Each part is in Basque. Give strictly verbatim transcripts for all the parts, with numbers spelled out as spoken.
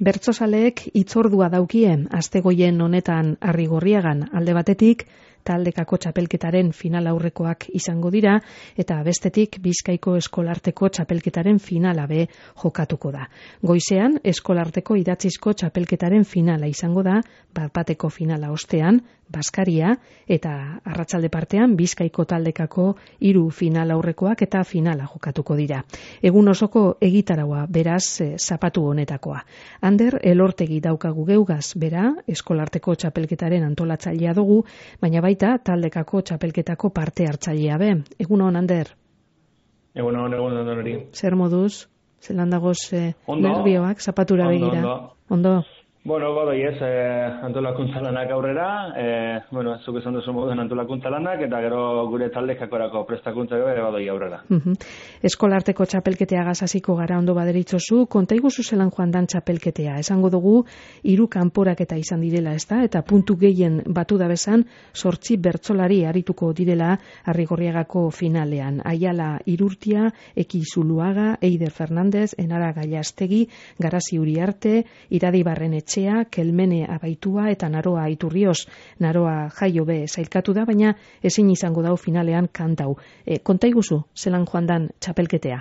Bertsozaleek hitzordua daukie astegoien honetan Arrigorriagan alde batetik taldekako txapelketaren final aurrekoak izango dira eta bestetik Bizkaiko eskolarteko txapelketaren finala be jokatuko da. Goizean eskolarteko idatzizko txapelketaren finala izango da, bat-bateko finala ostean, Baskaria eta arratsalde partean Bizkaiko taldekako hiru final aurrekoak eta finala jokatuko dira. Egun osoko egitaraua beraz e, zapatu honetakoa. Ander Elortegi daukagu geugaz, bera eskolarteko txapelketaren antolatzailea dugu, baina baita taldekako txapelketako parte hartzailea be. Egun hon, Ander? Egun hon, egun hon hori. Zer moduz? Zelan dagoz e, nervioak, zapatura ondo, begira? Ondo, ondo. Bueno, badoi ez, eh, antolakuntza lanak aurrera, eh, bueno, zuk esan duzu moduen antolakuntza lanak, eta gero gure taldekakorako prestakuntza ere badoi aurrera. Uh-huh. Eskolarteko txapelketea gazaziko gara ondo baderitzozu, konta iguzu zelan joan dan txapelketea. Esango dugu, hiru kanporaketa izan direla, ezta? Eta puntu gehien batu da bezan, sortzi bertsolari arituko direla Arrigorriagako finalean. Aiala Irurtia, Eki Zuluaga, Eider Fernandez, Enara Gaiastegi, Garazi Uriarte, Iradi Barrenetxe, Kelmene Abaitua eta Naroa Iturrioz. Naroa jaio be zailkatu da, baina ezin izango dau finalean kantau. E, konta iguzu, zelan joan dan txapelketea?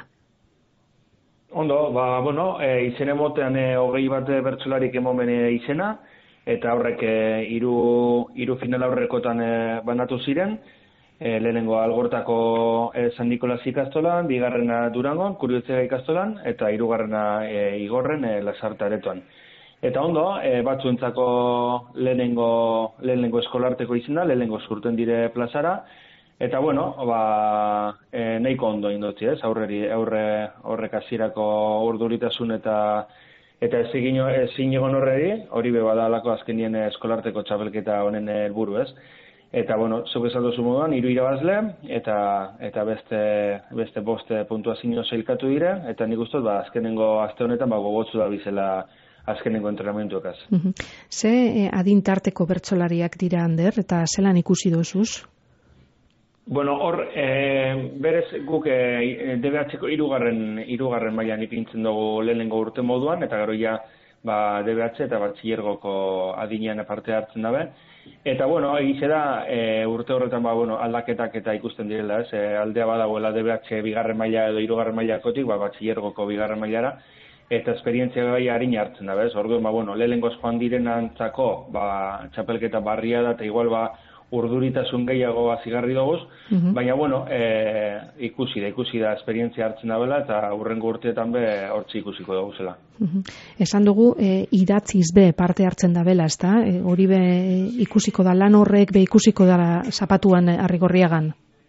Ondo, ba, bueno, e, izen emotean e, hogei bat bertsolarik emomen e, izena, eta horrek e, iru, iru final aurrekotan e, banatu ziren, e, lehenengo Algortako e, San Nikolas ikastolan, bigarrena Durangon, Kuriotzega ikastolan, eta hirugarrena e, Igorren e, Lasarte aretoan. Eta ondo, e, batzuentzako lehenengo, lehenengo eskolarteko izena, lehenengo zurten dire plazara, eta bueno, ba, e, nahiko ondo indotzi, ez, aurreri, aurre, horrek hasierako urduritasun eta eta ezin egon horreri, hori be badalako azkenien eskolarteko txapelketa honen helburu, ez. Eta bueno, zuk esan duzu moduan, hiru irabazle eta eta beste beste boste puntuazio sailkatu dire, eta nik uste ba azkenengo aste honetan ba gogotsu da bizela azkenengo entrenamentuekaz. Uh-huh. Ze eh, adintarteko bertsolariak dira, Ander, eta zelan ikusi dozuz? Bueno, hor, e, berez guk e, D B H-ko hirugarren hirugarren mailan ipintzen dugu lehenengo urte moduan, eta gero ja ba, D B H eta batxilergoko adinean parte hartzen dabe. Eta bueno, egize da, e, urte horretan ba, bueno, aldaketak eta ikusten direla, ez? E, aldea badagoela D B H bigarren maila edo hirugarren mailakotik, ba, batxilergoko bigarren mailara, eta esperientzia gai harina hartzen da, bez? Orduan, ba, bueno, lehenengoz joan direnantzako, ba, txapelketa barria da, eta igual, ba, urduritasun gehiago azigarri doguz, uh-huh. Baina, bueno, e, ikusi da, ikusi da, esperientzia hartzen da bela, eta hurrengo urteetan be hortzi ikusiko daguzela. Uh-huh. Esan dugu, e, idatziz be parte hartzen da bela, ezta? E, hori be ikusiko da lan horrek, be ikusiko da zapatuan Arrigorriagan?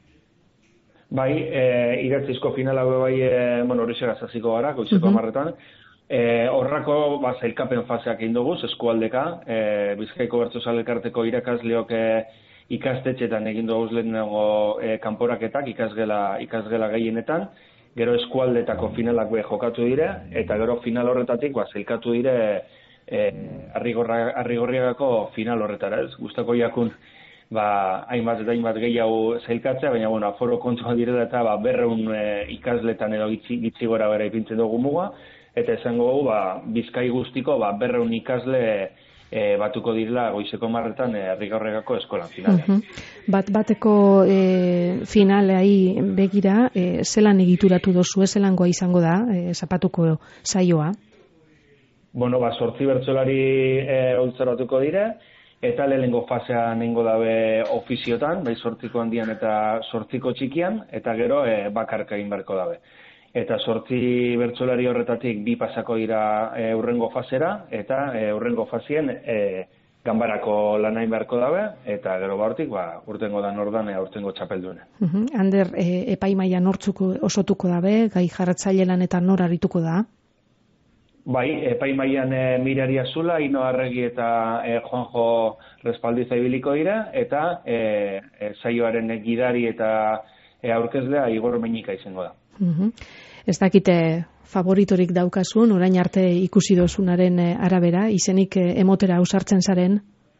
Bai, e, idatzizko finala be bai, e, bueno, hori segazaziko gara, goizeko amarretan, uh-huh. E, horrako ba, zailkapen faseak egin dugu, eskualdeka, e, Bizkaiko Bertsozale Elkarteko irakasleok e, ikastetxetan egin dugu lehenago e, kanporaketak ikasgela, ikasgela gehienetan, gero eskualdetako finalak be jokatu dire, eta gero final horretatik ba, zailkatu dire e, Arrigorriagako final horretara, ez? Gustako jakun ba, hainbat eta hainbat gehiago zailkatzea, baina bueno, aforo kontua direla eta ba, berreun e, ikasletan edo gitzi, gitzi gora bera ipintzen dugu muga, eta esango dugu, ba, Bizkai guztiko, ba, berreun ikasle e, batuko direla goizeko marretan e, Arrigorriagako eskolan finalean. Uh-huh. Bat bateko e, finaleai begira, e, zelan egituratu dozu, zelangoa izango da, e, zapatuko saioa? Bueno, ba, sortzi bertsolari e, oltzaratuko dire, eta lehenengo fasea nengo dabe ofiziotan, bai sortziko handian eta sortziko txikian, eta gero e, bakarka egin beharko dabe. Eta sortzi bertsolari horretatik bi pasako dira e, urrengo fasera, eta e, urrengo fasien e, ganbarako lanain beharko dabe, eta gero baurtik, ba, urtengo da nordan, e, urtengo txapelduene. Uh-huh. Ander, e, epaimaia nortzuko osotuko dabe, gai jarratzaile lanetan nor arituko da? Bai, epaimaian e, Mirari Azula, Ino Arregi eta e, Juanjo Respaldiza ibiliko dira, eta e, e, saioaren gidari eta e, aurkezlea Igor Meñika izango da. Uh-huh. Ez dakite favoritorik daukazun, orain arte ikusi dozunaren arabera, izenik emotera ausartzen zaren?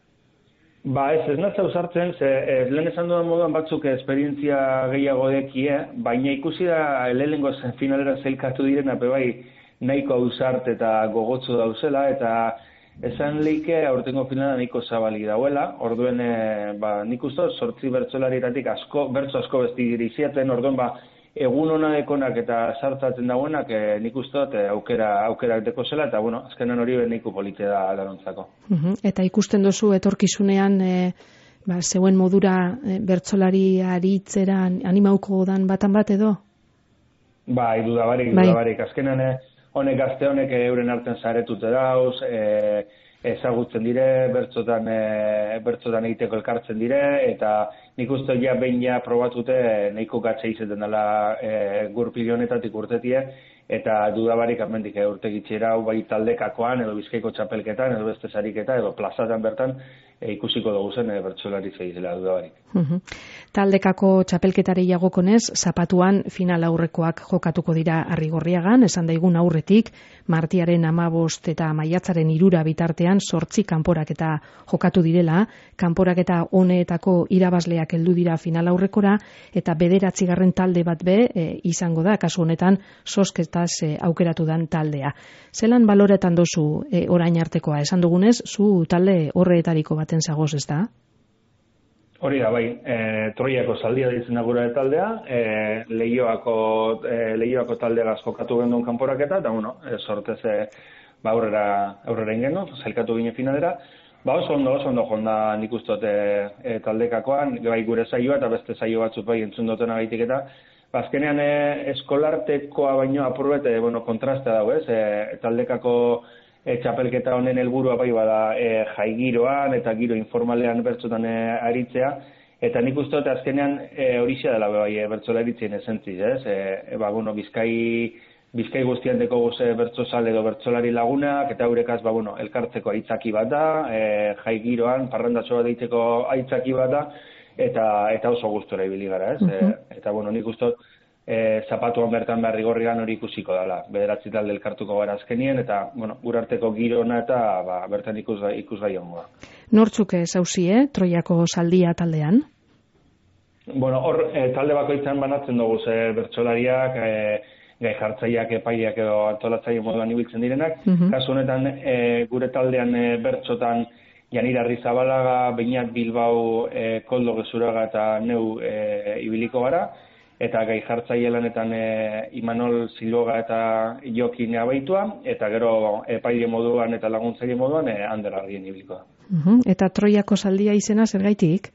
Ba ez, ez natza ausartzen, ze ez, lehen esan dudan moduan batzuk esperientzia gehiago dekie, baina ikusi da lehenengo finalera zailkatu direna, pe bai, nahiko ausart eta gogotsu dauzela, eta esan leike aurtengo finala nahiko zabalik dauela, orduen, e, ba, nik uste, sortzi bertsolaritatik asko, bertso asko besti diriziaten, orduen, ba, egun hona dekonak eta sartzatzen dagoenak, e, nik uste, e, aukera, aukera deko zela, eta, bueno, azkenan hori nahiko polite da darontzako. Uh-huh. Eta ikusten duzu etorkizunean, e, ba, zeuen modura e, bertsolari aritzeran animauko dan batan bat edo? Bai, dudabarik, bai. dudabarik. Azkenan, honek gazte honek euren artean zaretute dauz, e, ezagutzen dire, bertzotan, e, bertzotan egiteko elkartzen dire, eta nik uste ja behin ja probatute nahiko gatze izeten dela e, gurpili honetatik urtetie, eta dudabarik amendik urte gitxera hau bai taldekakoan, edo Bizkaiko txapelketan, edo beste sariketa, edo plazatan bertan, e, ikusiko dugu zen e, bertsolari zeizela dudabarik. Uh-huh. Taldekako txapelketari jagokonez, zapatuan final aurrekoak jokatuko dira Arrigorriagan, esan daigun aurretik, martiaren amabost eta maiatzaren irura bitartean sortzi kanporaketa jokatu direla, kanporaketa honeetako irabazleak heldu dira final aurrekora, eta bederatzigarren talde bat be e, izango da, kasu honetan, sosketaz e, aukeratu dan taldea. Zelan baloretan dozu e, orain artekoa, esan dugunez, zu talde horreetariko baten zagoz, ez da? Hori da, bai, e, Troiako zaldia ditzen gura taldea, e, Leioako, e, Leioako taldegaz jokatu genduen kanporaketa, eta, bueno, e, sortez, e, ba, aurrera, aurrera ingenu, zailkatu gine finalera, ba, oso ondo, oso ondo jonda nik ustot e, e, taldekakoan, bai gure saioa eta beste saio batzuk bai entzun dutena gaitik eta, ba, azkenean e, eskolartekoa baino apurbet, e, bueno, kontrastea dago, ez, e, taldekako E, txapelketa honen helburua bai bada e, jai giroan eta giro informalean bertsotan e, aritzea, eta nik uste dut azkenean e, horixe dela bai e, bertsola aritzien esentziz, ez? E, e, ba, bueno, bizkai, bizkai guztien deko goze bertsozale edo bertsolari lagunak, eta eurekaz, ba, bueno, elkartzeko aitzaki bat da, e, jai giroan, parrandatxo bat deitzeko aitzaki bat da, eta, eta oso gustora ibili gara, ez? Uh-huh. e, eta, bueno, nik uste dut, E, zapatuan bertan Arrigorriagan hori ikusiko dela. Bederatzi talde elkartuko gara azkenien, eta, bueno, gurarteko girona eta ba, bertan ikusgai, ikusgai ongoa. Nortzuk zauzie, Troiako zaldia taldean? Bueno, hor, e, talde bakoitzan banatzen dugu ze bertsolariak, e, gai jartzaileak, epaileak edo antolatzaile moduan ibiltzen direnak. Uh-huh. Kasu honetan, e, gure taldean e, bertsotan Janira Arrizabalaga, Beñat Bilbao, e, Koldo Gezuraga eta neu e, ibiliko gara. Eta gai jartzaile lanetan e, Imanol Siloga eta Jokin abaitua, eta gero epaile moduan eta laguntzaile moduan e, Ander Argien ibiliko da. Uh-huh. Eta Troiako zaldia izena zergaitik?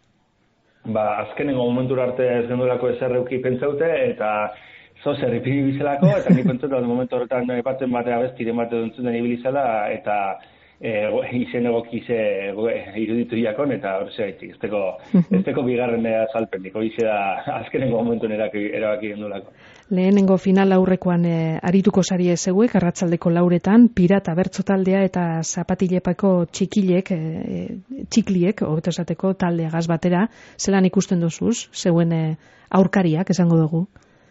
Ba, azkenengo momentura arte ez gendulako eserreuki pentsaute, eta zo zer ipini bizelako, eta ni pentsatu momentu horretan baten batea bestiren bate duntzen den ibilizela, eta E, izen egokize iruditu jakon, eta hor segaitik, ez teko bigarren azalpenik, hori da azkenengo momentuen erabaki gendulako. Lehenengo final aurrekoan e, arituko sarie zeuek, arratsaldeko lauretan, pirata bertso taldea eta zapatilepako txikilek, e, txikliek, hobeto esateko taldeagaz batera, zelan ikusten dozuz, zeuen e, aurkariak, esango dugu?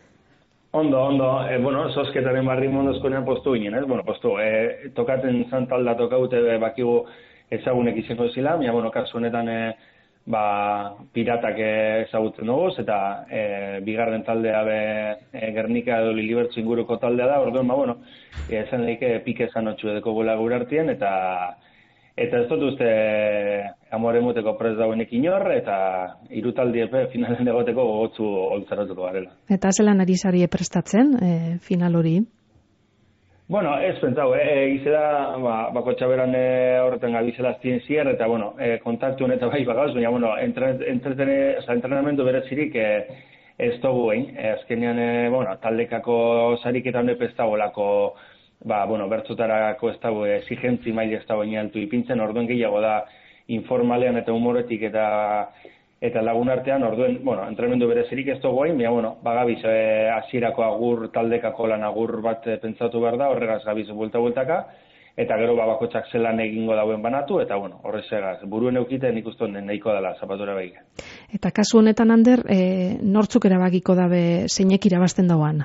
Ondo, ondo, e, bueno, sosketaren barri mondozkoenean postu ginen, ez? Bueno, postu, e, tokaten zantalda tokaute e, bakigu ezagunek izango zila, mia, bueno, kasu honetan, e, ba, piratak ezagutzen dugu, eta e, bigarren taldea be, e, Gernika edo Lilibertsu inguruko taldea da, orduan, ba, bueno, e, esan leike pike zanotxu edeko gola gure artien, eta Eta ez dut uste amore muteko prez dauenek inor, eta irutaldi epe finalen egoteko gogotzu oltzaratuko garela. Eta zelan ari zarie prestatzen e, final hori? Bueno, ez pentsau, e, izela, ba, bako txaberan e, horretan gabizela aztien zier, eta bueno, e, kontaktu honetan bai bagauz, baina bueno, entretene, oza, entrenamendu berezirik e, ez dugu egin. E, azkenean, e, bueno, taldekako sariketan epe ez dagoelako, ba, bueno, bertzotarako ez dago exigentzi maila ez dago altu ipintzen, orduen gehiago da informalean eta humoretik eta eta lagun artean, orduen, bueno, entrenamendu berezirik ez dugu hain, baina, bueno, bagabiz, e, hasierako agur taldekako lan agur bat e, pentsatu behar da, horregaz gabiz buelta-bueltaka, eta gero babakotxak zelan egingo dauen banatu, eta, bueno, horrezegaz, buruen eukiten ikusten nahiko dela zapatura behi. Eta kasu honetan, Ander, e, nortzuk erabakiko dabe zeinek irabazten dauan?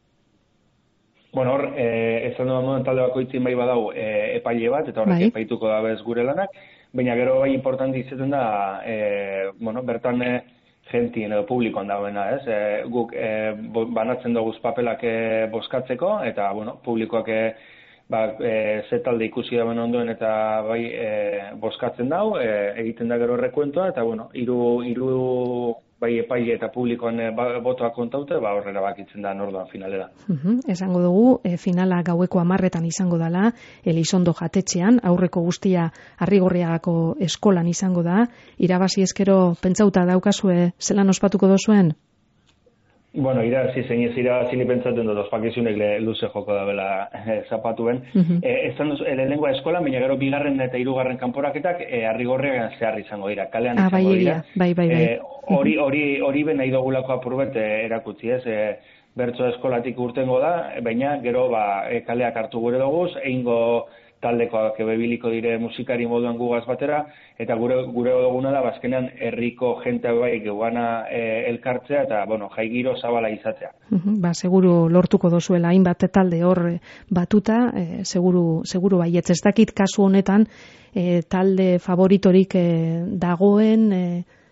Bueno, hor, eh, esan duan moden talde bakoitzin bai badau eh, epaile bat, eta horrek bai. Epaituko da bez gure lanak, baina gero bai importanti izaten da, eh, bueno, bertan eh, jentien edo publikoan dagoena, ez? E, guk e, banatzen dugu papelak e, bozkatzeko, eta, bueno, publikoak e, ba, e, ze talde ikusi dauen ondoen eta bai e, bozkatzen dau, e, egiten da gero errekuentoa, eta, bueno, hiru hiru bai epaile eta publikoan e, ba, botoak kontaute, ba, horrela bakitzen da nordoan finalera. Uhum, esango dugu, e, finala gaueko hamarretan izango dela, Elizondo jatetxean, aurreko guztia Arrigorriagako eskolan izango da, irabazi ezkero pentsauta daukazue zelan ospatuko dozuen? Bueno, irabazi zein ez irabazi ni pentsatzen dut ospakizunek luze joko da bela eh, zapatuen. Uh-huh. eh, ez zan lengua eskola, baina gero bigarren eta hirugarren kanporaketak eh, Arrigorriagan zehar izango dira, kalean ah, izango bai, dira. Bai, bai, bai. Hori eh, hori hori ben nahi dugulako apurbet eh, erakutsi, ez? Eh, bertso eskolatik urtengo da, baina gero ba, eh, kaleak hartu gure duguz, eingo taldekoak bebiliko dire musikari moduan gugaz batera, eta gure gure duguna da, bazkenean herriko jente bai geugana e, elkartzea, eta, bueno, jaigiro zabala izatea. Uh-huh, ba, seguru lortuko dozuela, hainbat talde hor batuta, e, seguru, seguru baietz. Ez dakit kasu honetan, e, talde favoritorik e, dagoen... E...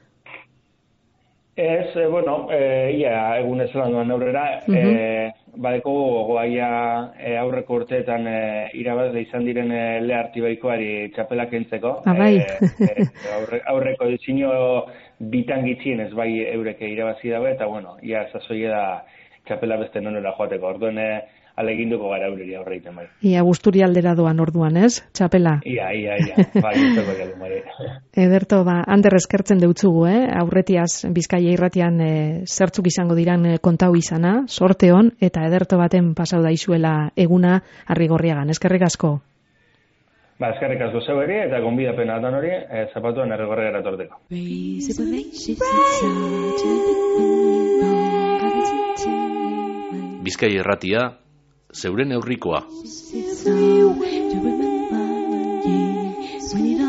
Ez, e, bueno, e, ia, egun ez lan duan aurrera, uh-huh. e, badeko goaia e, aurreko urteetan e, irabazle izan diren e, lehartibaikoari txapelak entzeko. Ah, bai. E, e, aurre, aurreko ditzino bitan gitzien ez bai eureke irabazi dabe, eta bueno, ia zazoie da txapela beste nonera joateko. Orduen e, aleginduko gara eureri aurre egiten bai. Ia gusturi aldera doan orduan, ez? Txapela. Ia, ia, ia. Bai, izango dialu, bai. Ederto, ba, Ander eskertzen deutzugu, eh? Aurretiaz Bizkaia irratian e, zertzuk izango diran e, kontau izana, sorte hon, eta ederto baten pasau daizuela eguna Arrigorriagan. Eskerrik asko. Ba, eskerrik asko zeu eri, eta gonbidapena atan hori, e, zapatuan Arrigorriagara torteko. Bizkaia irratia, zeuren neurrikoa.